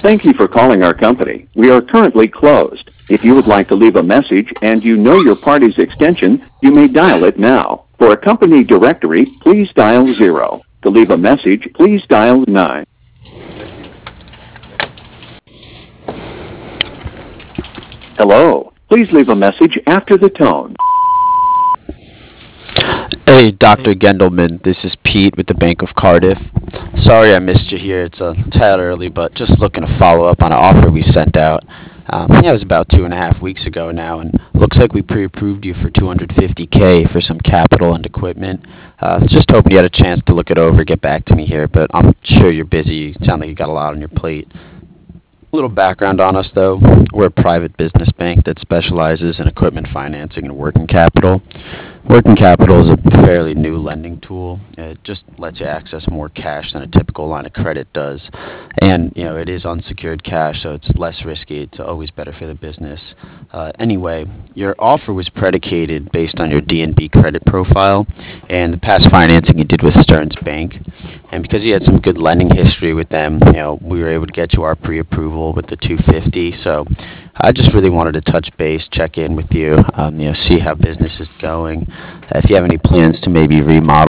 Thank you for calling our company. We are currently closed. If you would like to leave a message and you know your party's extension, you may dial it now. For a company directory, please dial 0. To leave a message, please dial 9. Hello. Please leave a message after the tone. Hey, Dr. Gendelman, this is Pete with the Bank of Cardiff. Sorry I missed you here. It's a tad early, but just looking to follow up on an offer we sent out. Yeah, it was about 2.5 weeks ago now, and looks like we pre-approved you for 250K for some capital and equipment. Just hoping you had a chance to look it over, get back to me here, but I'm sure you're busy. You sound like you got a lot on your plate. A little background on us, though. We're a private business bank that specializes in equipment financing and working capital. Working capital is a fairly new lending tool. It just lets you access more cash than a typical line of credit does. And, it is unsecured cash, so it's less risky. It's always better for the business. Anyway, your offer was predicated based on your DNB credit profile and the past financing you did with Stearns Bank. And because you had some good lending history with them, we were able to get you our pre-approval with the 250. So I just really wanted to touch base, check in with you, see how business is going. If you have any plans to maybe remodel